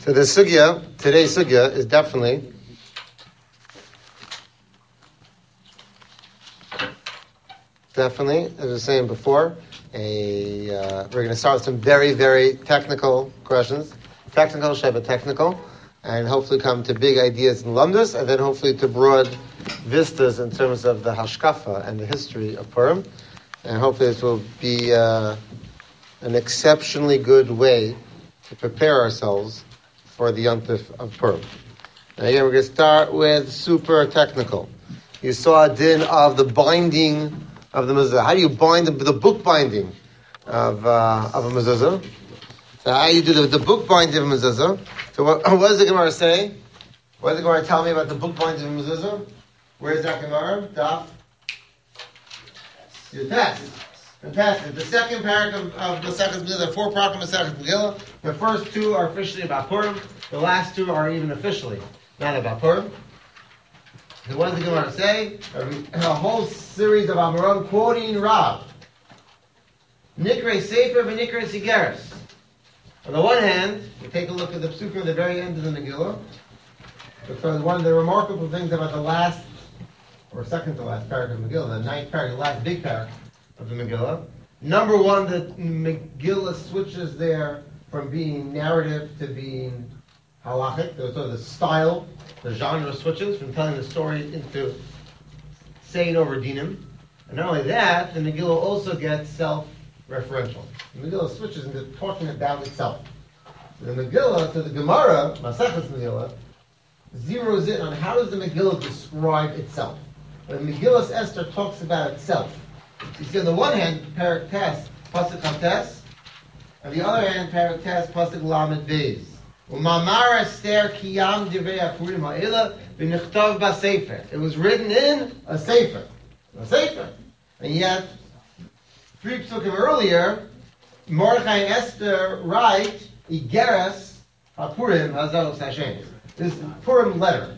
So the sugya, today's sugya, is definitely as I was saying before, we're going to start with some very, very technical questions. Technical, sheva technical, and hopefully come to big ideas in Lumdus, and then hopefully to broad vistas in terms of the hashkafa and the history of Purim. And hopefully this will be an exceptionally good way to prepare ourselves for the Yontif of Purim. And again, we're going to start with super technical. You saw a din of the binding of the mezuzah. How do you bind the book binding of a mezuzah? So how do you do the book binding of a mezuzah? So what does the Gemara say? What does the Gemara tell me about the book binding of a mezuzah? Where is that Gemara? Daf? Yes. Fantastic. The second paragraph of Masechus Megillah, there are 4 paragraphs of Masechus Megillah. The first 2 are officially about Purim. The last 2 are even officially not about Purim. So what does the Gemara say? A whole series of Amoron quoting Rav. Nikre Sefer v'Nikre Sigeres. On the one hand, you take a look at the psukim at the very end of the Megillah. Because one of the remarkable things about the last, or second to last paragraph of the Megillah, the 9th paragraph, the last big paragraph of the Megillah. Number one, the Megillah switches there from being narrative to being halachic. So the style, the genre switches from telling the story into saying over dinim. And not only that, the Megillah also gets self-referential. The Megillah switches into talking about itself. The Megillah, so the Gemara, Masechus Megillah, zeroes in on how does the Megillah describe itself. When Megillah Esther talks about itself, you see on the one hand, Perek Tes, Pasuk Tes, on the other hand, Perek Tes, Pasuk Lamed Beis. Umamar Esther Kiyam Divrei HaPurim Ha'ela V'Nichtav B'Sefer. It was written in a sefer. And yet, 3 psukim earlier, Mordechai and Esther write Igeres HaPurim Hazaros Hashem. This Purim letter.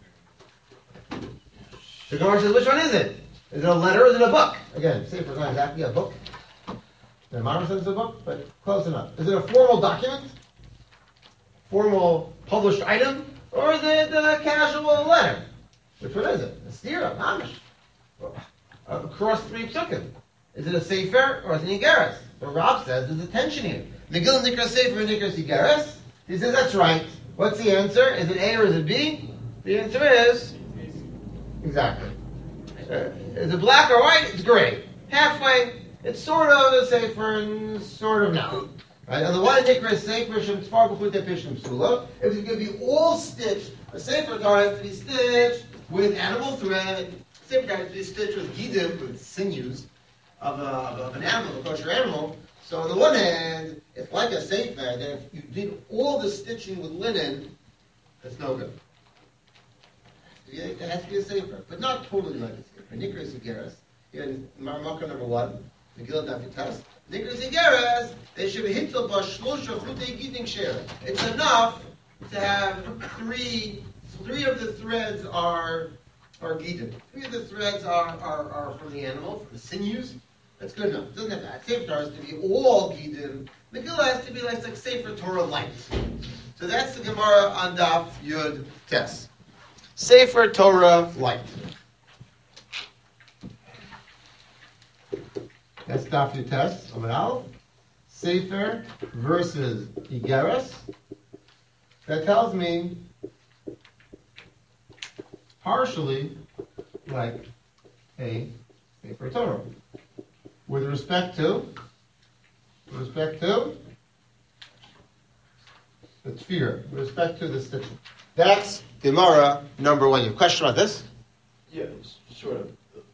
The Gemara says, which one is it? Is it a letter or is it a book? Again, sefer is not exactly a book. The Mara says it's a book, but close enough. Is it a formal document? Formal published item? Or is it a casual letter? Which one is it? A stira, mamish. Across 3 psukim. Is it a sefer or is it an igeres? So Rav says there's a tension here. Megillah nikra sefer and nikra igeres. He says that's right. What's the answer? Is it A or is it B? The answer is exactly. Is it black or white? It's gray. Halfway. It's sort of a sefer and sort of not. Right? On the one nikra sefer shem tzfar b'chutei pishtim psula. If it's going to be all stitched, a sefer Torah has to be stitched with animal thread. A sefer Torah has to be stitched with gidim, with sinews of an animal, a kosher animal. So on the one hand, it's like a sefer. Then if you did all the stitching with linen, that's no good. It has to be a sefer, but not totally like a sefer. Nikra Sigeres, in Marmaka number 1, Megillah Daf Tes. Nikra Sigeres, they should be hitzel b'shlosha chutei gidin share. It's enough to have 3 of the threads are gidin. 3 of the threads are from the animal, from the sinews. That's good enough. It doesn't have that. Sefer Torah has to be all gidin. Megillah has to be like Sefer Torah light. So that's the Gemara on Daf Yud Tes. Sefer Torah light. That's Daf Yud Tes. Amud Aleph. Sefer versus Igeres. That tells me partially like a Sefer Torah. With respect to the tefillah, with respect to the stitching. That's Gemara number 1. You have a question about this? Yeah, sort of.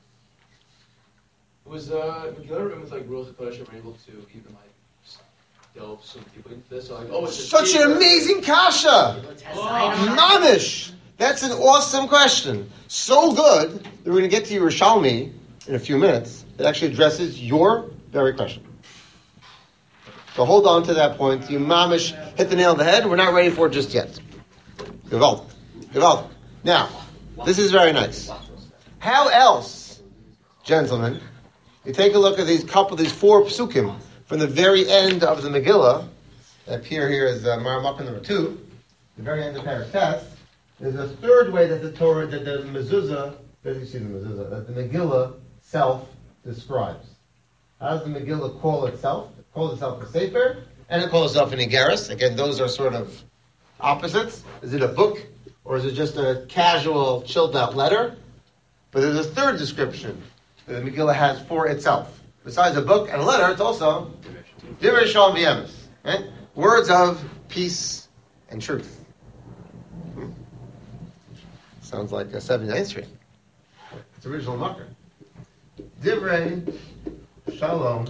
Was Megillah written with like rules of Kodesh were able to even like delve some deeply into this? So, like, it's such an amazing kasha! Mamish! That's an awesome question. So good that we're going to get to Yerushalmi in a few minutes. It actually addresses your very question. So hold on to that point. You mamish hit the nail on the head. We're not ready for it just yet. Gewalt. Now, this is very nice. How else, gentlemen, you take a look at these 4 psukim from the very end of the Megillah that appear here as Maramaka number 2. the very end of Parak Tes, there's a third way that the Torah, that the mezuzah, that the Megillah self describes. How does the Megillah call itself? It calls itself a Sefer, and it calls itself an Igeris. Again, those are sort of opposites. Is it a book, or is it just a casual, chilled-out letter? But there's a third description that the Megillah has for itself. Besides a book and a letter, it's also Divrei Shalom V'Emes, right? Words of peace and truth. Sounds like a 79th Street. It's original marker. Divrei Shalom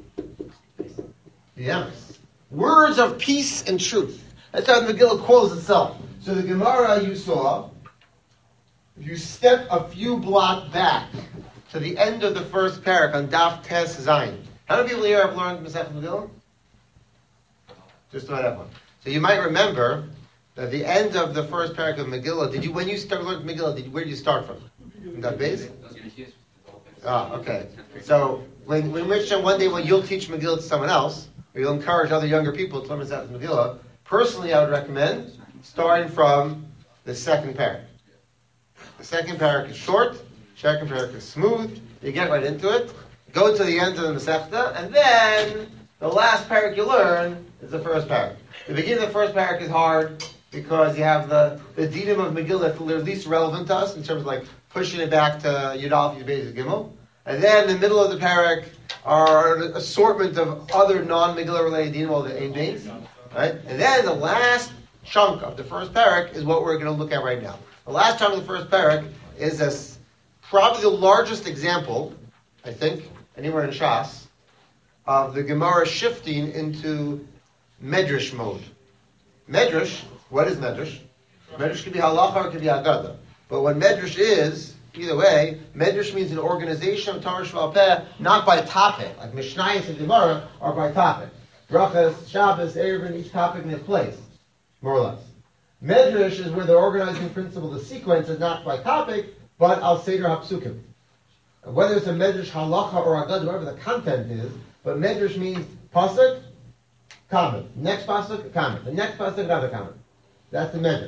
V'Emes. Words of peace and truth. That's how the Megillah calls itself. So the Gemara you saw, if you step a few blocks back to the end of the first parak on Daf Tes Zayin. How many people here have learned Masechet Megillah? Just about everyone. So you might remember that the end of the first parak of Megillah, when you start learning Megillah, where did you start from? From that base? Okay. So when Hashem one day when you'll teach Megillah to someone else, or you'll encourage other younger people to learn Masechet Megillah, personally I would recommend starting from the second parak. The second parak is short, second parak is smooth, you get right into it, go to the end of the Masechta, and then the last parak you learn is the first parak. The beginning of the first parak is hard because you have the dinim of Megillah that are least relevant to us in terms of like pushing it back to Yud Aleph, Yud Beis, Gimel. And then in the middle of the parak are an assortment of other non-Megillah related dinim, all the Ein Beis, right? And then the last chunk of the first parak is what we're going to look at right now. The last chunk of the first parak is probably the largest example, I think, anywhere in Shas, of the Gemara shifting into Medrash mode. Medrash, what is Medrash? Medrash could be halacha or it could be agada. But what Medrash is, either way, Medrash means an organization of Torah Shval Peh, not by topic, like Mishnayos and Gemara are by topic. Brachas, Shabbos, Erevin, each topic in its place, more or less. Medrash is where the organizing principle, the sequence, is not by topic, but al seder hapsukim. Whether it's a Medrash halacha or agad, whatever the content is, but Medrash means pasuk, comment. Next pasuk, comment. The next pasuk, another comment. That's the Medrash.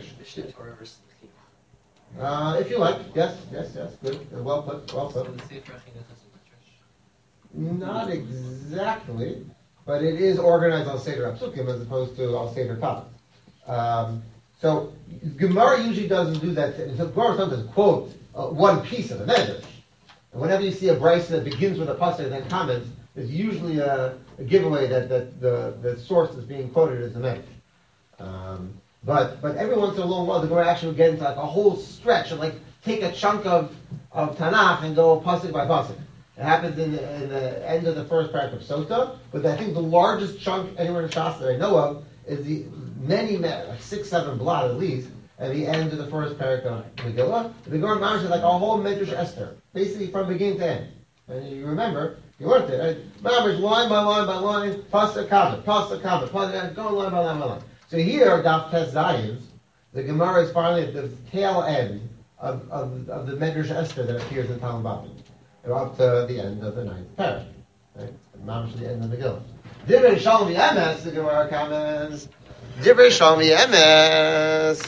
If you like, yes, good. Well put. Not exactly, but it is organized al seder hapsukim as opposed to al seder comment. So Gemara usually doesn't do that. So Gemara sometimes quote one piece of the Medrash. And whenever you see a brisa that begins with a pasuk and then comments, there's usually a giveaway that the source is being quoted as the Medrash. But every once in a long while, the Gemara actually will get into like a whole stretch and like take a chunk of Tanakh and go pasuk by pasuk. It happens in the end of the first parak of Sota, but I think the largest chunk anywhere in Shas that I know of is the many, like 6-7 blot at least, at the end of the first parak of Megillah. The Gemara Mamash is like a whole Medrash Esther, basically from beginning to end. And you remember, you learned it, right? Mamash, line by line by line, pasuk comment, going line by line by line. So here, Daf Tes Zayin, the Gemara is finally at the tail end of the Medrash Esther that appears in Talmud Bavli. We're up to the end of the 9th parak, right? Mamash at the end of the Megillah. Divrei Shalom V'Emes, the Gemara comments. Divrei Shalom V'Emes.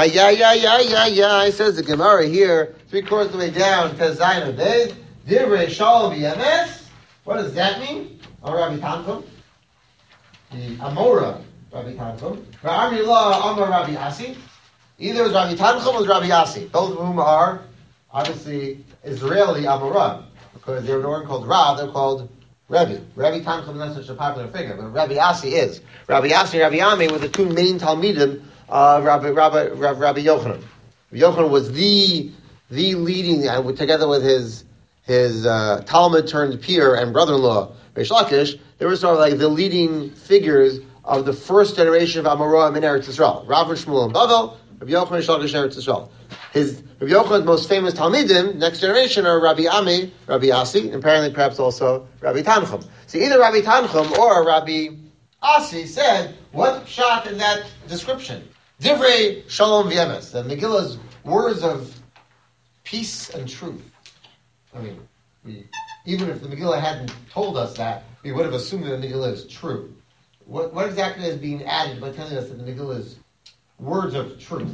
Says the Gemara here, 3/4 of the way down, Tes Zayin of Beis. Divrei Shalom V'Emes. What does that mean? Rabbi Tanchum, the Amora Rabbi Tanchum. Ra'ami La Amar Rabbi Asi. Either it was Rabbi Tanchum or it was Rabbi Asi, both of whom are obviously Israeli Amora, because they were one called Rav, they're called Rebbe. Rabbi Tanchum is not such a popular figure, but Rabbi Asi is. Rabbi Asi and Rabbi Ami were the two main Talmidim of Rabbi Yochanan. Rabbi Yochanan was the leading, together with his Talmud turned peer and brother-in-law, Reish Lakish, they were sort of like the leading figures of the first generation of Amoraim in Eretz Yisrael. Rav and Shmuel and Bavel, Rabbi Yochanan and Reish Lakish in Eretz Yisrael. Rabbi Yochanan's most famous Talmidim, next generation, are Rabbi Ami, Rabbi Asi, and apparently perhaps also Rabbi Tanchum. So either Rabbi Tanchum or Rabbi Asi said, what shot in that description? Divrei Shalom V'Emes, the Megillah's words of peace and truth. I mean, even if the Megillah hadn't told us that, we would have assumed that the Megillah is true. What exactly is being added by telling us that the Megillah is words of truth.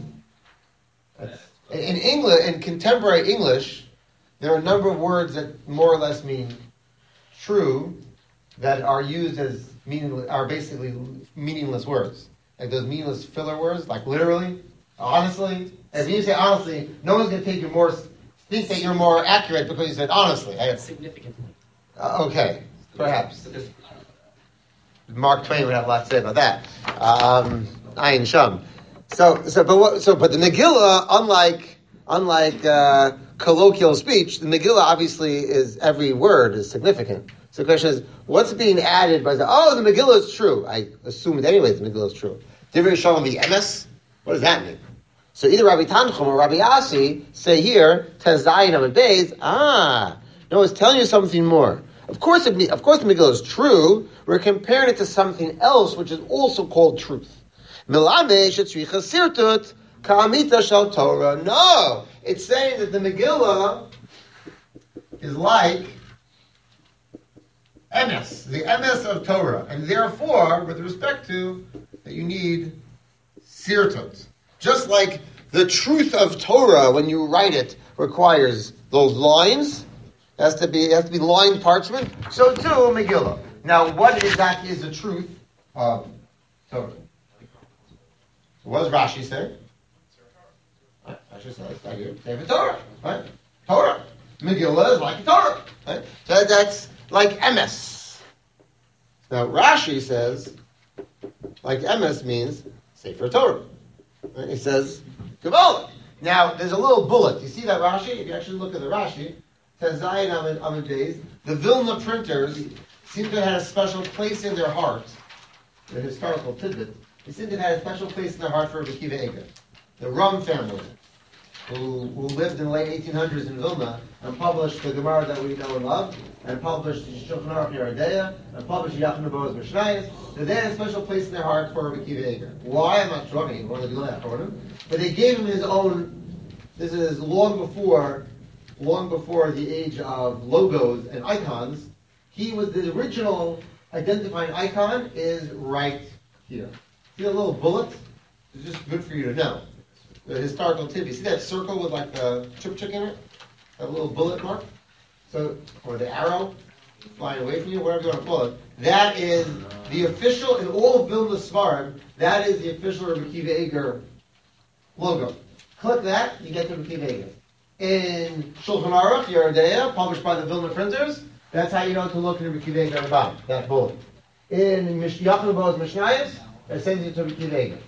In English, in contemporary English, there are a number of words that more or less mean true that are used as are basically meaningless words. Like those meaningless filler words, like literally, honestly. If you say honestly, no one's going to think that you're more accurate because you said honestly. Significantly. Okay, perhaps. Mark Twain would have a lot to say about that. Ayin Sham. But the Megillah, unlike colloquial speech, the Megillah obviously is every word is significant. So the question is, what's being added by the Megillah is true. I assume that anyways the Megillah is true. Divrei Shalom the emes. What does that mean? So either Rabbi Tanchum or Rabbi Asi say here, Tezayin Amud Beis, no, it's telling you something more. Of course the Megillah is true. We're comparing it to something else, which is also called truth. Milame shetzricha sirtut ka'amita shel Torah. No, it's saying that the Megillah is like emes, the emes of Torah, and therefore, with respect to that, you need sirtut. Just like the truth of Torah, when you write it, requires those lines. It has to be lined parchment. So too, Megillah. Now, what exactly is the truth of Torah? What does Rashi say? Rashi says, I hear, Sefer Torah, right? Torah. Megillah is like Torah, right? So that's like emes. Now, Rashi says, like emes means Sefer Torah. Right? He says, Kabbalah. Now, there's a little bullet. You see that Rashi? If you actually look at the Rashi, it says Zayin Amud Beis. The Vilna printers seem to have had a special place in their heart, the historical tidbit. They seem to have had a special place in their heart for Rabbi Akiva Eiger, the Rum family, who lived in the late 1800s in Vilna and published the Gemara that we know and love, and published the Shulchan Aruch Yoreh De'ah, and published Yachid Boaz Mishnayos. So they had a special place in their heart for Rabbi Akiva Eiger. Why? I'm not sure. I mean, one of the Vilna for him, but they gave him his own. This is long before the age of logos and icons. He was the original identifying icon is right here. See that little bullet? It's just good for you to know. The historical tip. You see that circle with like the chupchuk in it? That little bullet mark? So, or the arrow flying away from you, whatever you want to call it. That is the official, in all of Vilna Svarim, that is the official Rabbi Akiva Eiger logo. Click that, you get to Rabbi Akiva Eiger. In Shulchan Aruch Yoreh De'ah, published by the Vilna printers, that's how you know to look at Rabbi Akiva Eiger on the bottom, that bullet. In Yachid Boaz Mishnayos, that sends you to Rabbi Akiva Eiger.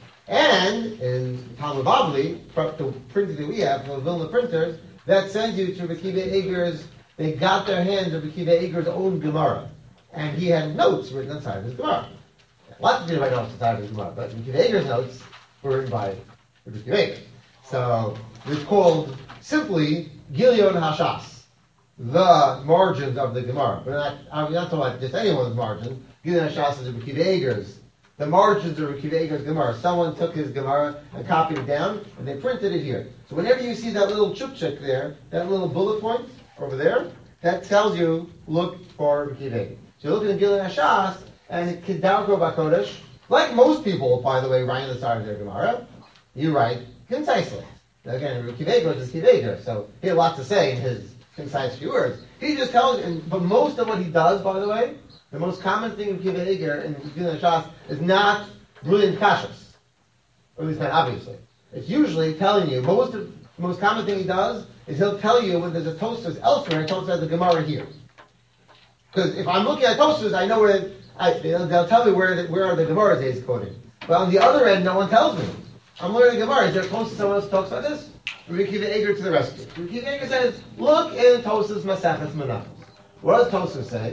And in Talmud Bavli, the printing that we have from the Vilna printers, that sends you to Rabbi Akiva Eiger's. They got their hands of Rabbi Akiva Eiger's own Gemara, and he had notes written inside of his Gemara. Lots of people write notes inside of his Gemara, but Rabbi Akiva Eiger's notes were written by Rabbi Akiva Eiger. So it's called simply Gilion Hashas, the margins of the Gemara. But I'm not talking about just anyone's margin. Gilion Hashas is Rabbi Akiva Eiger's. The margins of Rabbi Akiva Eiger's Gemara. Someone took his Gemara and copied it down, and they printed it here. So whenever you see that little chupchuk there, that little bullet point over there, that tells you, look for Rabbi Akiva Eiger. So you look at the Gilion Hashas, and Kedarko Bakodesh, like most people, by the way, write on the side of their Gemara, you write concisely. Now again, Rabbi Akiva Eiger is Akiva Eiger, so he had a lot to say in his concise few words. He just tells you, but most of what he does, by the way, the most common thing in Akiva Eiger in Gilion Hashas is not brilliant kashas, or at least not obviously. It's usually telling you, the most common thing he does is he'll tell you when there's a Tosfos elsewhere, and Tosfos has the Gemara here. Because if I'm looking at Tosfos, I know where, they'll tell me where are the Gemaras he's quoting. But on the other end, no one tells me. I'm learning Gemara. Is there a Tosfos someone else talks about this? Rabbi Akiva Eiger to the rescue. Rabbi Akiva Eiger says, look in Tosfos Maseches Menachos. What does Tosfos say?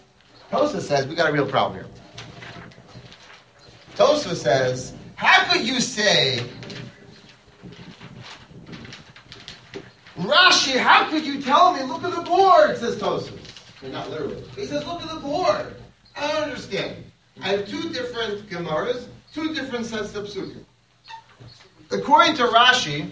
Tosfos says, we got a real problem here. Tosfos says, how could you say, Rashi, how could you tell me, look at the board, says Tosfos. Not literally. He says, look at the board. I don't understand. I have two different Gemaras, two different sets of psukim. According to Rashi,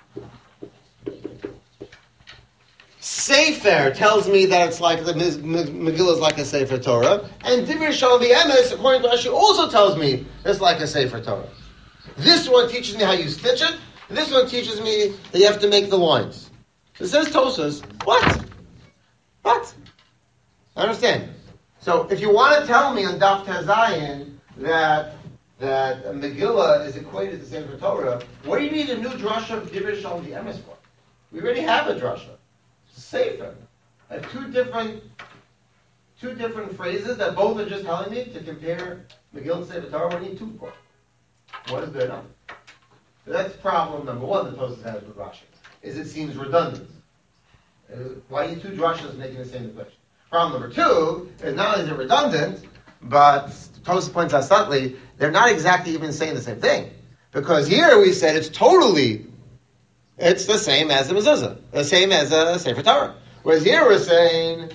Sefer tells me that it's like the Megillah is like a Sefer Torah, and Divrei Shalom Emes, according to Rashi, also tells me it's like a Sefer Torah. This one teaches me how you stitch it, and this one teaches me that you have to make the lines. It says Tosas, what? What? I understand. So if you want to tell me on Daf Tazayin that Megillah is equated to Sefer Torah, what do you need a new drasha of Divrei Shalom the Emes for? We already have a drasha. It's a Sefer. I have two different phrases that both are just telling me to compare Megillah to Sefer Torah. What do you need two for? What is good enough? So that's problem number one that Tosfos has with Rashi, is it seems redundant. Why are you two drashas making the same equation? Problem number two is not only is it redundant, but Tosfos points out subtly, they're not exactly even saying the same thing. Because here we said it's the same as the mezuzah, the same as a Sefer Torah. Whereas here we're saying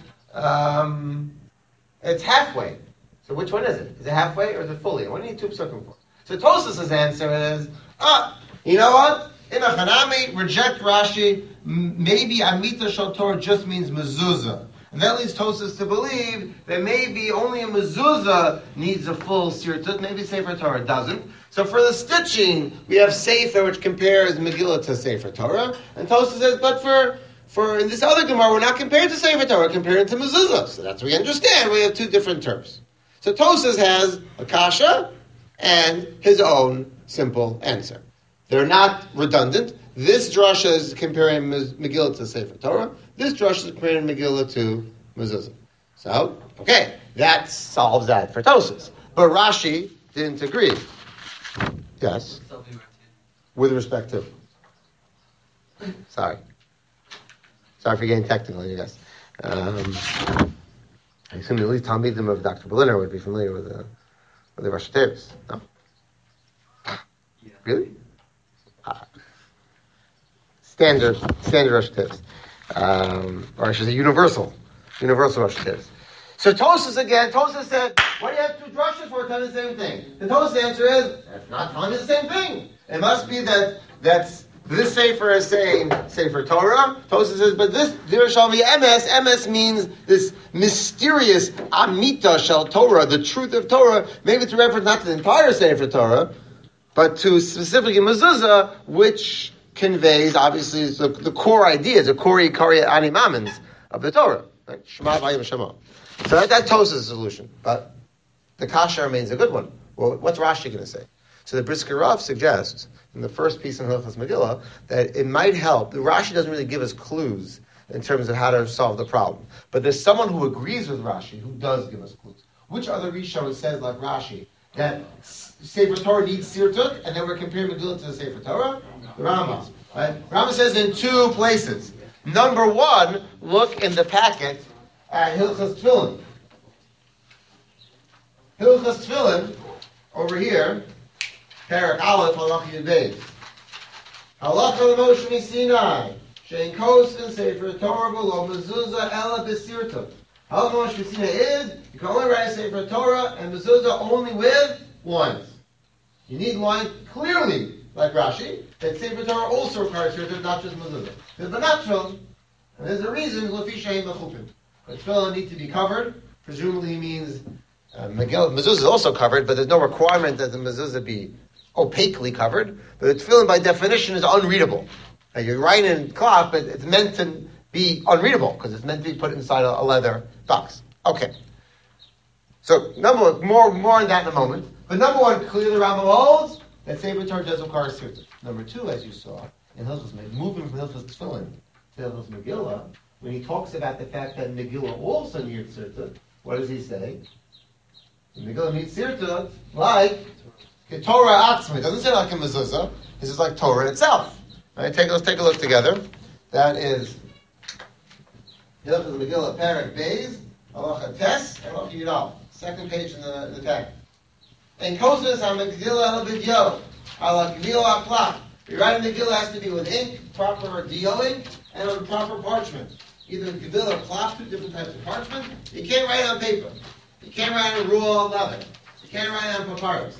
it's halfway. So which one is it? Is it halfway or is it fully? What do you need two psukim for? So Tosfos' answer is, you know what? In a Hanami, reject Rashi. Maybe Amita Shal Torah just means mezuzah. And that leads Tosfos to believe that maybe only a mezuzah needs a full sirtut, maybe Sefer Torah doesn't. So for the stitching, we have Sefer, which compares Megillah to Sefer Torah. And Tosfos says, but for in this other Gemara, we're not comparing to Sefer Torah, we're comparing to mezuzah. So that's what we understand. We have two different terms. So Tosfos has a kasha and his own simple answer. They're not redundant. This drasha is comparing Megillah to Sefer Torah. This drasha is comparing Megillah to mezuzah. So, okay, that solves that for Tosfos. But Rashi didn't agree. Yes. With respect to. Sorry for getting technical, I guess. I assume at least Talmidim of Dr. Berliner would be familiar with the Rosh Hashanah. No? Yeah. Really? Standard Rosh Hashanah. Or I should say universal Rosh Hashanah. So Tosfos said, what do you have two drushes for telling the same thing? The Tosfos answer is, that's not telling you the same thing. It must be that's this Sefer is saying Sefer Torah. Tosfos says, but this Divrei Shalom Emes means this mysterious Amita Shel Torah, the truth of Torah, maybe to reference not to the entire Sefer Torah, but to specifically mezuzah, which conveys, obviously, the core ideas, the core Ikari Animamins of the Torah. Right? Shema Vayim Shema. So that's Tosfos' solution. But the kasha remains a good one. Well, what's Rashi going to say? So the Brisker Rav suggests, in the first piece in Hilchos Megillah, that it might help. The Rashi doesn't really give us clues in terms of how to solve the problem. But there's someone who agrees with Rashi who does give us clues. Which other Rishon says, like Rashi, that Sefer Torah needs sirtut, and then we're comparing Megillah to the Sefer Torah? The Rambam. Right? Rambam says in two places. Number one, look in the packet at Hilchos Tefillin. Hilchos Tefillin, over here, Perek Aleph, Halacha Yud Beis. Halacha l'Moshe Sinai, she'en kosten Sefer Torah v'lo mezuzah ela b'sirtut. Halacha l'Moshe Sinai is, you can only write a Sefer Torah and mezuzah only with lines. You need lines clearly, like Rashi, that Sefer Torah also requires sirtut, not just mezuzah. Because the not tefillin, and there's a reason, l'fi she'en b'chupin. But tefillin need to be covered. Presumably he means mezuzah is also covered, but there's no requirement that the mezuzah be opaquely covered. But the tefillin, by definition, is unreadable. Now, you write in cloth, but it's meant to be unreadable because it's meant to be put inside a leather box. Okay. So number one, more on that in a moment. But number one, clearly Rambam holds that Sefer Torah does require sirtut. Number two, as you saw in Hilchos, moving from Hilchos Tefillin to Hilchos Megillah, when he talks about the fact that Megillah also needs sirtut, what does he say? Megillah needs sirtut like Torah Atzma. It doesn't say like a mezuzah. This is like Torah itself. Right? Let's take a look together. That is Hilchos Megillah Perek Beis, Halacha Tes, and Halacha Yudal. Second page in the text. And Kosas HaMegillah El B'Dio, Ala Gvilo HaPlach. Your writing Megillah has to be with ink, proper DO ink, and on proper parchment. Either Gvilo or Plach, two different types of parchment. You can't write on paper. You can't write on raw leather. You can't write on papyrus.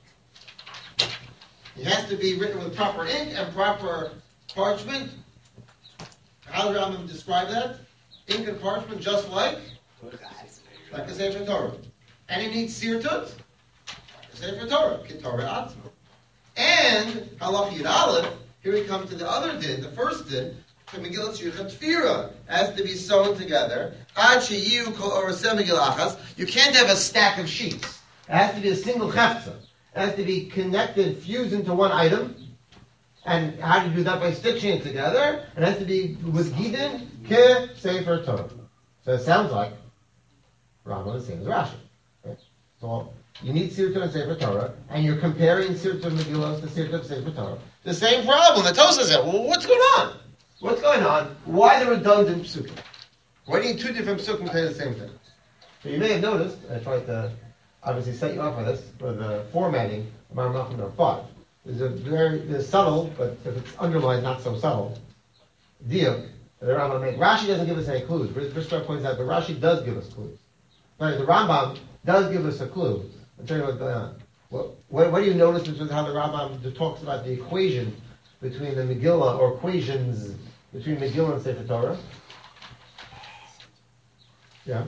It has to be written with proper ink and proper parchment. How does Rambam describe that? Ink and parchment, just like a Sefer Torah. And it needs sirtut, like a Sefer Torah, Torah Atzma. And Halacha Yud Aleph, here we come to the other din, the first din, for Megillah Tzuycha Tfira, has to be sewn together. Ad sheyu kol oraseh Megillah achas. You can't have a stack of sheets. It has to be a single chefza. It has to be connected, fused into one item. And how do you do that? By stitching it together. It has to be with Gidin ke Sefer Torah. So it sounds like Rambam is saying as Rashi. Okay? So you need Sirta and Sefer Torah, and you're comparing Sirta Megillah to Sirta Sefer Torah. The same problem. The Tosas said, well, what's going on? What's going on? Why the redundant psukim? Why do you need two different psukim to say the same thing? So you may have noticed, I tried to obviously set you up for this, for the formatting of our Malachim number 5. There's subtle, but if it's underlined, not so subtle, diuk that the Rambam made. Rashi doesn't give us any clues. Briskar points out, but Rashi does give us clues. Right, the Rambam does give us a clue. I'll tell you what's going on. What do you notice in how the Rambam talks about the equation between the Megillah, or equations between Megillah and Sefer Torah? Yeah.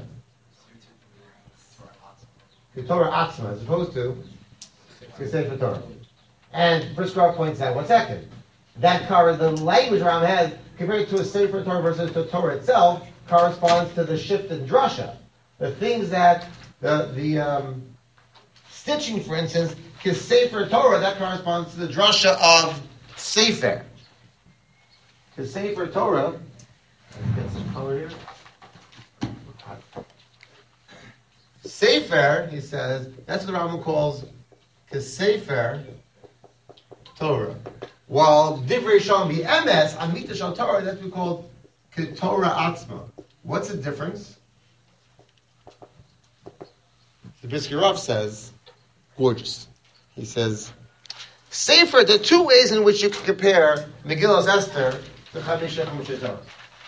Torah Atzma, as opposed to Sefer Torah. And Briskar points out, 1 second, that the language Ram has, compared to a Sefer Torah versus the Torah itself, corresponds to the shift in drasha. The things that, the stitching, for instance, Sefer Torah, that corresponds to the drasha of Sefer. Sefer Torah, let's get some color here. Sefer, he says, that's what the Rambam calls Sefer Torah. While Divrei Shalom B'emes, Amita Shal Torah, that's what we call Torah Atzma. What's the difference? The Brisker Rav says, gorgeous. He says, Sefer, there are two ways in which you can compare Megillah Esther to Chamisha Chamisha Torah.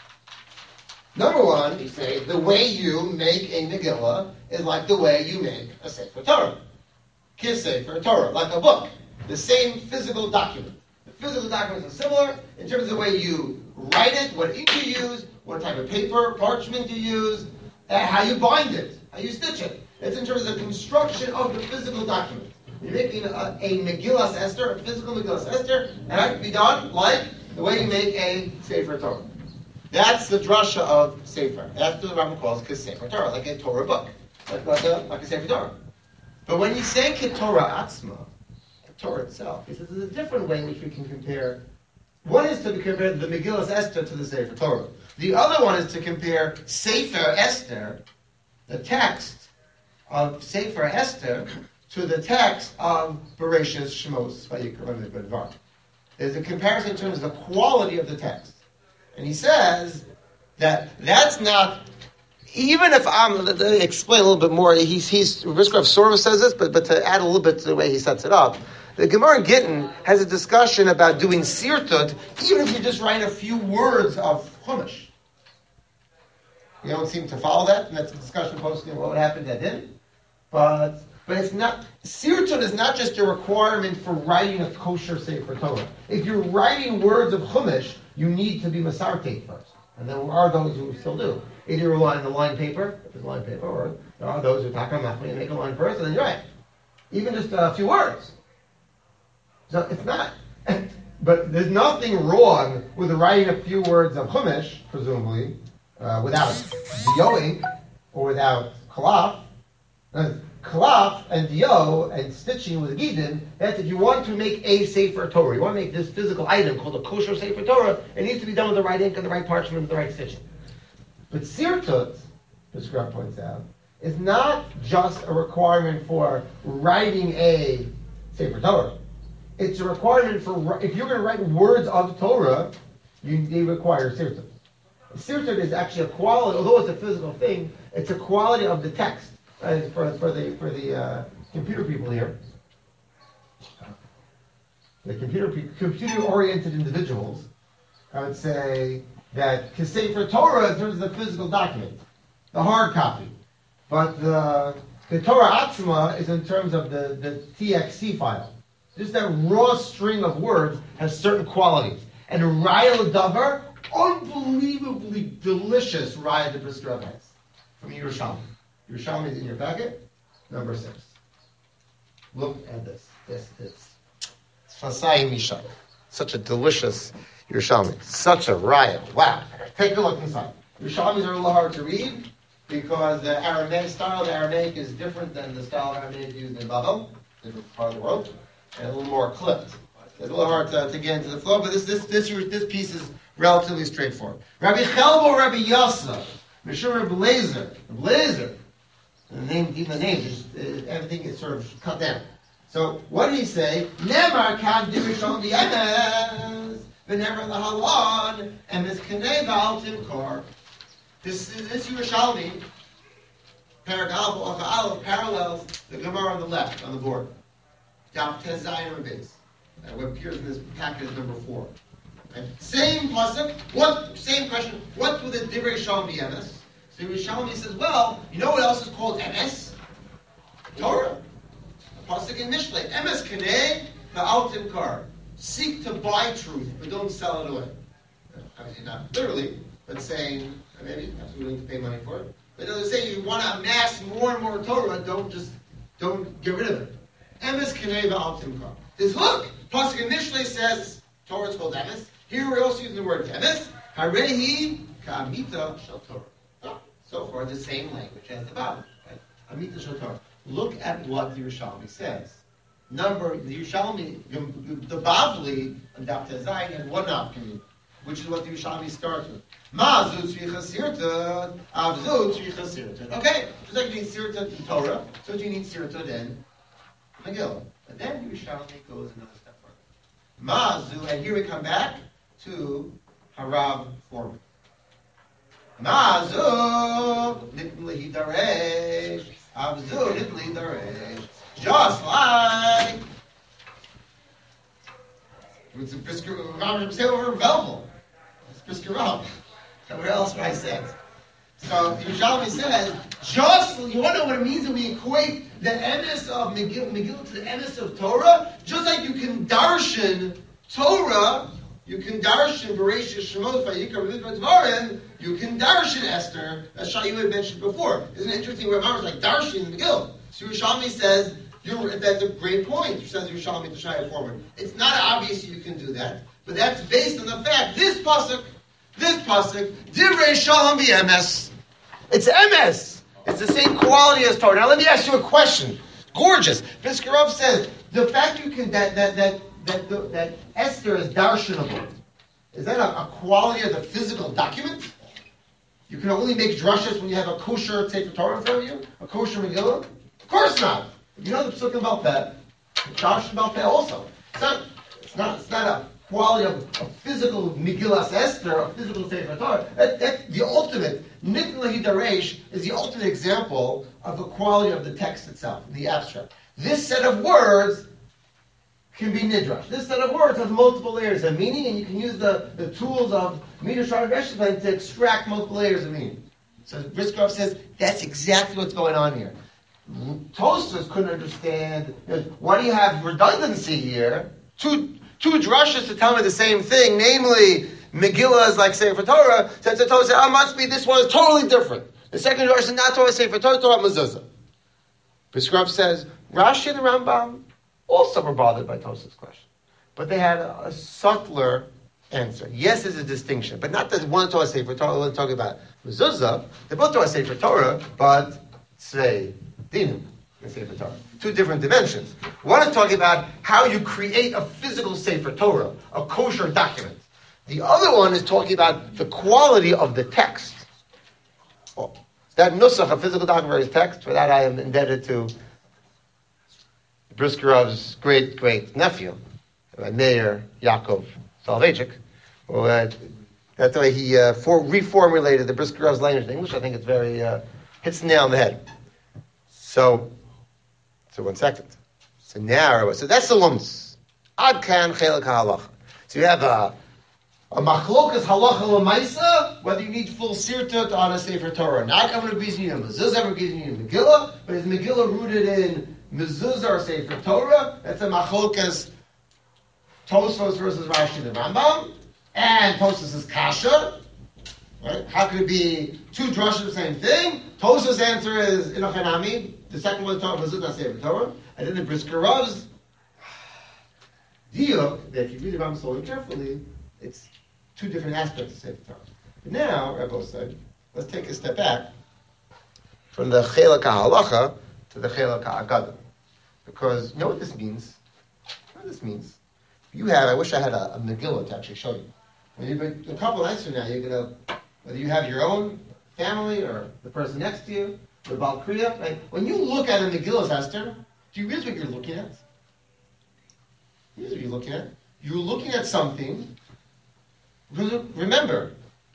Number one, he says, the way you make a Megillah is like the way you make a Sefer Torah. Kis Sefer Torah, like a book. The same physical document. The physical documents are similar in terms of the way you write it, what ink you use, what type of paper, parchment you use, how you bind it, how you stitch it. It's in terms of the construction of the physical document. You're making a Megillas Esther, a physical Megillas Esther, and it has to be done like the way you make a Sefer Torah. That's the drasha of Sefer. That's what the Rambam calls Sefer Torah, like a Torah book, like a Sefer Torah. But when you say Torah Atzma, Torah itself, he says there's a different way in which we can compare. One is to compare the Megillas Esther to the Sefer Torah. The other one is to compare Sefer Esther, the text of Sefer Esther, to the text of Bereshis, Shemos, Vayikra, and Midbar. There's a comparison in terms of the quality of the text. And he says that that's not, even if let me explain a little bit more, Brisker sort of says this, but to add a little bit to the way he sets it up, the Gemara in Gittin has a discussion about doing sirtut, even if you just write a few words of Chumash. You don't seem to follow that, and that's a discussion posting what would happen to that din. But it's not, sirtut is not just a requirement for writing a kosher Sefer Torah. If you're writing words of Chumash, you need to be masarteit first. And there are those who still do. Either you rely on the line paper, if it's line paper, or there are those who talk on machmi and make a line first, and then you write. Even just a few words. So it's not, but there's nothing wrong with writing a few words of Chumash, presumably, without dioing, or without kalaf. Kalaf and dio and stitching with gidin, that's if you want to make a Sefer Torah, you want to make this physical item called a kosher Sefer Torah, it needs to be done with the right ink and the right parchment and the right stitching. But sirtut, the Scrib points out, is not just a requirement for writing a Sefer Torah. It's a requirement for, if you're going to write words of Torah, they require sirtut. Sirtut is actually a quality, although it's a physical thing, it's a quality of the text. For the computer people here, the computer-oriented individuals, I would say that Sefer Torah in terms of the physical document, the hard copy, but the Torah Atzma is in terms of the TXT file. Just that raw string of words has certain qualities. And Raya Davar, unbelievably delicious Raya de Brisker has from Yerushalmi. Yerushalmi is in your packet, number 6. Look at this. This is Fasai Misha. Such a delicious Yerushalmi. Such a riot. Wow. Take a look inside. Yerushalmis are a little hard to read because the Aramaic is different than the style of Aramaic used in Babel, different part of the world, and a little more clipped. It's a little hard to get into the flow, but this piece is relatively straightforward. Rabbi Chelbo, Rabbi Yosef, Mishur Rabbi Blazer. Even the name, everything is sort of cut down. So what did he say? Never can do Rishon v'emes, v'never lahalon, and this kanei ba'al timkor. This Yerushalmi, parallels the Gemara on the left, on the board. Daf Tez Zayin on base. What appears in this package number 4. Right? Same pasuk. Same question. What would the Divrei Shalom be emes? So Yerushalmi says, well, you know what else is called emes? Torah. A pasuk in Mishlei. Emes kanei ba'al timkar. Seek to buy truth, but don't sell it away. Obviously not literally, but saying, maybe perhaps willing to pay money for it. But they're saying you want to amass more and more Torah, don't get rid of it. Emes kanei ba'al timkar. Look, pasuk in Mishlei says Torah is called emes. Here we're also using the word emes. Harehi ka'amita shel Torah. So far, the same language as the Bible. Right? Amita shel Torah. Look at what the Yerushalmi says. The Yerushalmi, the Bavli, and Dr. Zayin had one opinion, which is what the Yerushalmi starts with. Ma'azu tzricha sirta, avzu tzricha sirta. Okay, just like you need sirta in Torah, so you need sirta in Megillah. But then the Yerushalmi goes another step further. Ma'azu, and here we come back to Harav Foreman. Ma'azu nitli daresh, avzu nitli daresh. Just like it's a Brisker Rav say over Velvel. It's Brisker Rav. What else would I say? So Yerushalmi says, you want to know what it means when we equate the emes of Megillah to the emes of Torah? Just like you can darshan Torah, you can darshan Bereshit Shemot Vayikra V'Midbar Dvarim, you can darshan Esther, as Shayu had mentioned before. Isn't it interesting where Mama's like darshan in the Megillah? So Yerushalmi says, that's a great point, says Yerushalmi to Shaya Foreman. It's not obvious you can do that, but that's based on the fact, this pasuk, Divrei Shalom b'emes. It's emes. It's the same quality as Torah. Now let me ask you a question. Gorgeous. Brisker Rav says, the fact you can, that Esther is darshanable, is that a quality of the physical document? You can only make drushes when you have a kosher Sefer Torah in front of you? A kosher Megillah? Of course not. You know the Psukim about that. The Darshan about that also. It's not a quality of a physical Megillas Esther, a physical Sefer Torah. That's the ultimate. Nitla Hidaresh is the ultimate example of the quality of the text itself, the abstract. This set of words can be nidrash. This set of words has multiple layers of meaning, and you can use the tools of Midrash and Reshbam to extract multiple layers of meaning. So Brisker Rav says that's exactly what's going on here. Tosfos couldn't understand. Why do you have redundancy here? Two drushes to tell me the same thing, namely Megillah is like Sefer Torah. So the Torah said, must be this one is totally different. The second drush is not Torah Sefer Torah, Torah Mezuzah. Brisker Rav says Rashi and the Rambam also were bothered by Tosfos' question, but they had a subtler answer. Yes, there's a distinction, but not that one Torah Sefer Torah. We're talking about Mezuzah. They're both Torah Sefer Torah, but Tzvei Dinim in Sefer Torah. Two different dimensions. One is talking about how you create a physical Sefer Torah, a kosher document. The other one is talking about the quality of the text. Oh, that nusach, a physical document versus text, for that I am indebted to Brisker Rav's great nephew, Meir Yaakov Soloveitchik. That's the way he reformulated the Brisker Rav's language in English. I think it's very hits the nail on the head. So 1 second. So that's the lumps. Ad kan chelak halacha. So you have a machlokas halacha l'maisa, whether you need full sirtut on a Sefer Torah. Not everyone agrees you need a mezuzah, everyone agrees you need a Megillah, but is Megillah rooted in mezuzah or Sefer Torah? That's a machlokas Tosfos versus Rashi the Rambam, and Tosfos is kasha. Right? How could it be two drushes the same thing? Tosfos' answer is inochanami. The second one is Torah mezuzah, not Sefer Torah, and then the Brisker Rav's Diuk, that if you read the Rambam slowly and carefully, it's two different aspects of Sefer Torah. But now, Rebbe said, let's take a step back from the Chelak HaHalacha to the Chelak HaAgada. Because you know what this means? You know what this means? You have, I wish I had a Megillah to actually show you. When you a couple nights from now, you're going to, whether you have your own family or the person next to you, or Baal Kriya, right? When you look at a Megillah, Esther, do you realize what you're looking at? Here's what you're looking at. You're looking at something. Remember,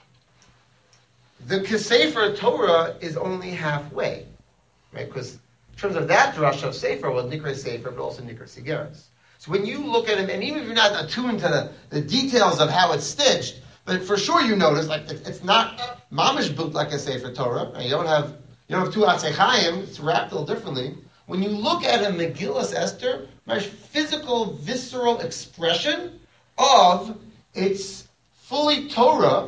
the Sefer Torah is only halfway, right? Because in terms of that drush of Sefer, well, Nikra Sefer, but also Nikra Sigeres. So when you look at it, and even if you're not attuned to the details of how it's stitched, but for sure you notice, like it's not mamish built like a Sefer Torah. Right? You don't have two Atzei Chaim. It's wrapped a little differently. When you look at a Megillas Esther, my physical, visceral expression of it's fully Torah,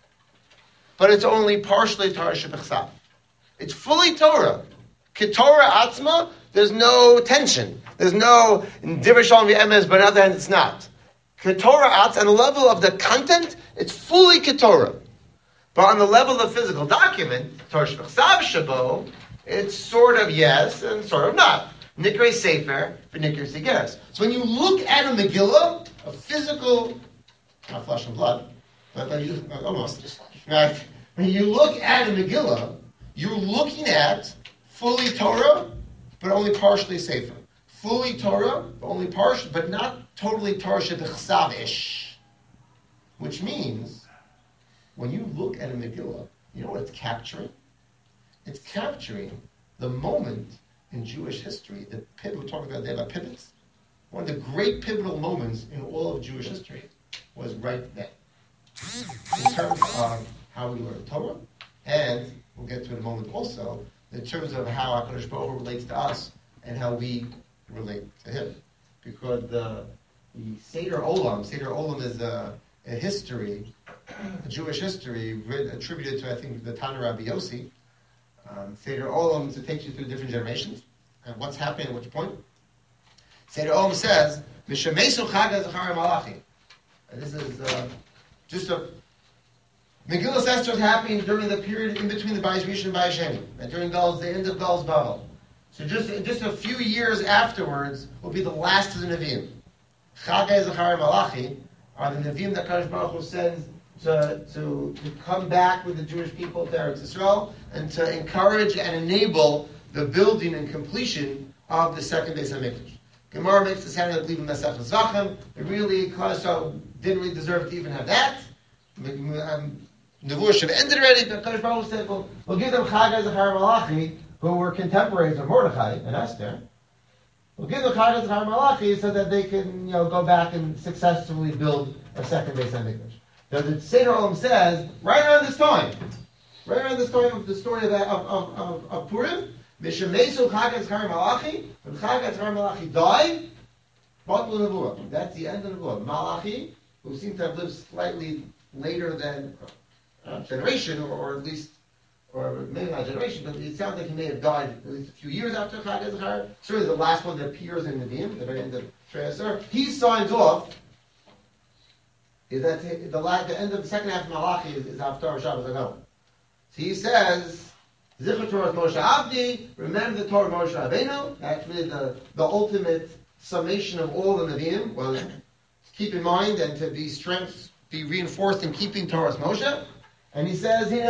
but it's only partially Torah Shebechsav. It's fully Torah. Ketorah Atzma, there's no tension. There's no Divrei Shalom V'emes, but on the other hand, it's not. Ketorah Atzma, on the level of the content, it's fully Ketorah. But on the level of the physical document, Torah Shebechsav Shabo, it's sort of yes and sort of not. Nikrei Sefer for Nikrei Sigeres. So when you look at a Megillah, a physical, not flesh and blood, but almost, right? When you look at a Megillah, you're looking at fully Torah, but only partially Sefer. Fully Torah, but only partially, but not totally Torah Shebechsav-ish. Which means, when you look at a Megillah, you know what it's capturing? It's capturing the moment in Jewish history, we're talking about there about pivots. One of the great pivotal moments in all of Jewish history was right then. In terms of how we learn Torah, and we'll get to it in a moment also, in terms of how HaKadosh Baruch Hu relates to us and how we relate to Him. Because the Seder Olam is a history, a Jewish history, attributed to, I think, the Tana Rabbi Yossi. Seder Olam takes you through different generations and what's happening at which point. Seder Olam says, "Mishamesu Chag Zachar Malachi." And this is just a Megillah Esther is happening during the period in between the Bayis Rishon and Bayis Sheni, and during the end of Gal's Babel. So just a few years afterwards will be the last of the Nevi'im. Chag Zachar Malachi are the Nevi'im that Kadosh Baruch Hu sends to come back with the Jewish people to Eretz Yisrael and to encourage and enable the building and completion of the second Beis HaMikdash. Gemara makes the sound of leaving Masech Zvachim. It really, Kadosh didn't really deserve to even have that. Nevuah should have ended already, but Kadosh Baruch Hu said, we'll give them Chag Zachar Malachi, who were contemporaries of Mordechai and Esther. We'll give them Chag Zachar Malachi so that they can go back and successfully build a second Beis HaMikdash. Now the Seder Olam says, right around this time of the story of Purim, Mishamesu Chag Zachar Malachi, when Chag Zachar Malachi died, Batul Nevuah. That's the end of Nevuah. Malachi, who seems to have lived slightly later than generation, or at least, or maybe not generation, but it sounds like he may have died at least a few years after Chag Zachar. Certainly the last one that appears in Nevi'im, the very end of Shrei Asar. He signs off. Is that the end of the second half of Malachi is Haftarah Shabbos Agam. So he says, Zichur Torah Moshe Avdi, remember the Torah of Moshe Rabbeinu. Actually, the ultimate summation of all the Nevi'im was keep in mind and to be reinforced in keeping Torah's Moshe. And he says, I'm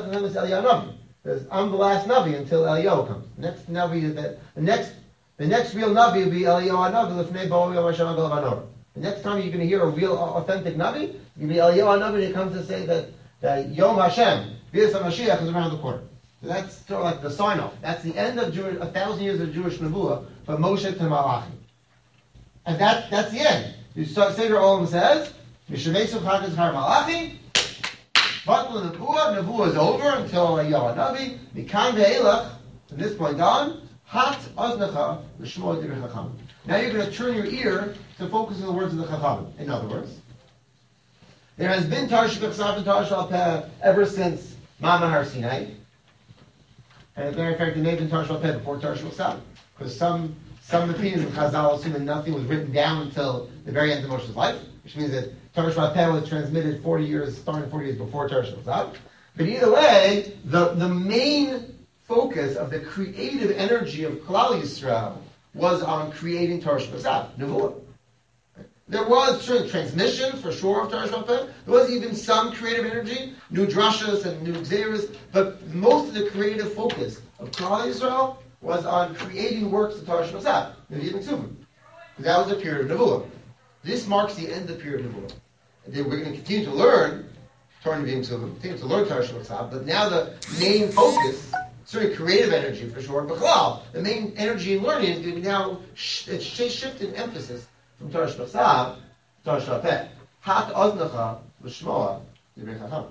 the last Navi until Eliyahu comes. The next Navi, the next real Navi will be Eliyahu Navi, Lefnei Bo Yom Hashem Agol Vanor. The next time you're going to hear a real, authentic Navi, it's going to be Eliyahu Navi, and he comes to say that Yom Hashem, Bias HaMashiach, is around the corner. So that's sort of like the sign-off. That's the end of 1,000 years of Jewish Nevuah, from Moshe to Malachi. And that's the end. Seder Olam says, Mishamesu Chag Zachar Malachi, Batul Nevuah is over until Eliyahu Navi, Mikan Ve'elach, from this point on, Hat Oznecha, L'shmo Divrei Chacham. Now you're going to turn your ear to focus on the words of the Chachamim. In other words, there has been Torah Shebechsav and Torah Sheba'al Peh ever since Ma'amad Har Sinai. And as a matter of fact, there may have been Torah Sheba'al Peh before Torah Shebechsav. Because some Some opinions of Chazal assume that nothing was written down until the very end of Moshe's life, which means that Torah Shabbat Peh was transmitted 40 years, starting 40 years before Torah Shabbat. But either way, the main focus of the creative energy of Klal Yisrael was on creating Torah Shabbat, Nevuah. There was transmission, for sure, of Torah Shabbat Peh. There was even some creative energy, new drashas and new gzeras, but most of the creative focus of Klal Yisrael was on creating works of Torah Shabbat, Nevi'im and Ksuvim. That was the period of Nevuah. This marks the end of the period of Nevuah. And then we're going to continue to learn Torah Nevi'im Ksuvim, continue to learn Torah Shabbat, but now the main focus, certainly creative energy for sure, but the main energy in learning is going to be now shift in emphasis from Torah Shabbat, Torah Shabbat Peh. Hat Oznecha L'Shmoa Divrei Chacham.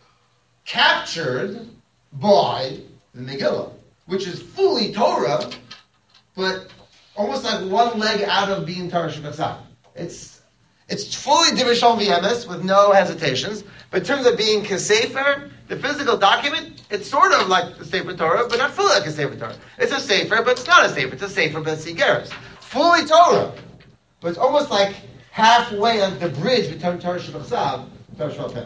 Captured by the Megillah, which is fully Torah, but almost like one leg out of being Torah Shabbat. It's fully Divrei Shalom V'Emes with no hesitations, but in terms of being Kesefer, the physical document, it's sort of like the Sefer Torah, but not fully like a Sefer Torah. It's a Sefer, but it's not a Sefer. It's a Sefer, but it's Sigeres. Fully Torah. But it's almost like halfway on the bridge between Torah Shabbat and Torah Shabbat Peh.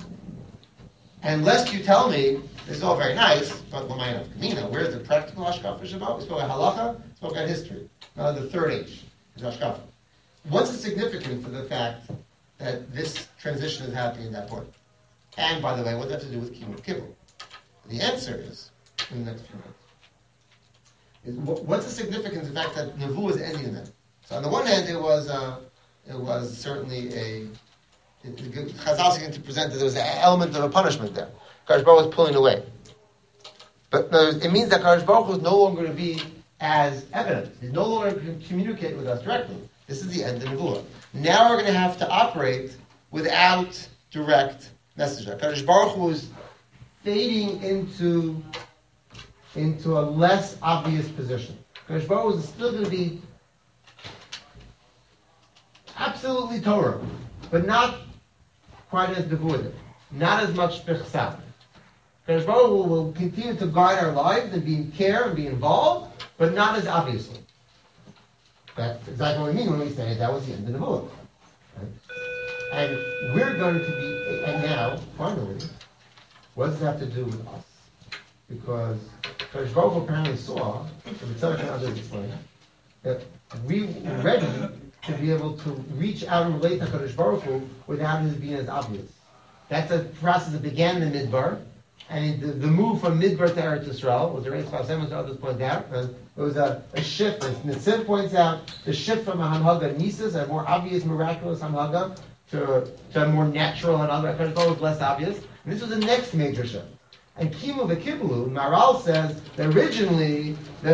And lest you tell me, this is all very nice, but where's the practical Hashkafa for Shabbat? We spoke about Halacha, we spoke about history. Now the third H is Hashkafa. What's the significance of the fact that this transition is happening at that point? And by the way, what does that have to do with Kibbutz Kibbutz? The answer is, in the next few minutes, what's the significance of the fact that Nevuah is ending then? So on the one hand, it was certainly Chazal is going to present that there was an element of a punishment there. Kadosh Baruch Hu was pulling away. But it means that Kadosh Baruch Hu is no longer going to be as evident. He's no longer going to communicate with us directly. This is the end of Nevuah. Now we're going to have to operate without direct message. Kadosh Baruch Hu is fading into a less obvious position. Kadosh Baruch Hu is still going to be absolutely Torah, but not quite as devoted, not as much Bechsav. Kadosh Baruch Hu will continue to guide our lives and be in care and be involved, but not as obviously. That's exactly what we mean when we say that was the end of the Nevuah. Right? And we're going to be, and now, finally, what does it have to do with us? Because Kadosh Baruch Hu apparently saw, from the Tzedek and others explain, that we were ready to be able to reach out and relate to Kadosh Baruch Hu without it being as obvious. That's a process that began in the Midbar, and the move from Midbar to Eretz Yisrael was a race class, as others point out. It was a shift, as Nitzim points out, the shift from a Hanhaga Nisus, a more obvious, miraculous Hanhaga, to a more natural Hanhaga. Kadosh Baruch Hu was less obvious. And this was the next major shift. And Kimu v'Kiblu, Maral says that originally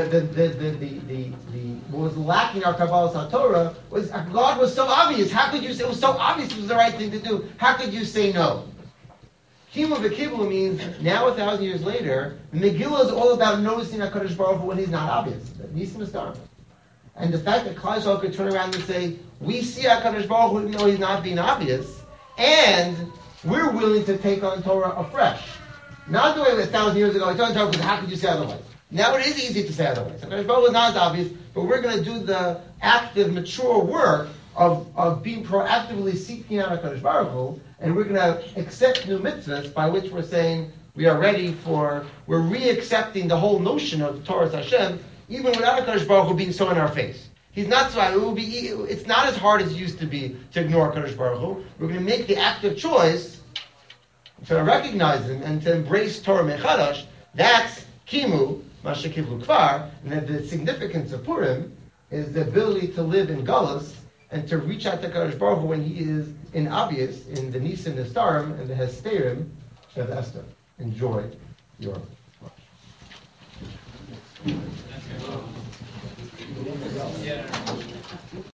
what was lacking our Kabbalah Satorah was God was so obvious. How could you say it was so obvious it was the right thing to do? How could you say no? Kimu v'Kiblu means now 1,000 years later, Megillah is all about noticing HaKadosh Baruch Hu when he's not obvious. Nisim is done. And the fact that Klal Yisrael could turn around and say, we see HaKadosh Baruch Hu even though he's not being obvious, and we're willing to take on Torah afresh. Not the way it was 1,000 years ago. I told you, because how could you say otherwise? Now it is easy to say otherwise. HaKadosh Baruch Hu is not as obvious, but we're going to do the active, mature work of being proactively seeking out HaKadosh Baruch Hu, and we're going to accept new mitzvahs by which we're saying we're re-accepting the whole notion of Torah Hashem, even without HaKadosh Baruch Hu being so in our face. He's not so. It's not as hard as it used to be to ignore HaKadosh Baruch Hu. We're going to make the active choice to recognize him and to embrace Torah Mechadash. That's Kimu, Masha Kivlu Kvar, and that the significance of Purim is the ability to live in Galus and to reach out to HaKadosh Baruch Hu when he is in obvious, in the Nisim Nistarim and the Hesterim of Esther. Enjoy your lunch.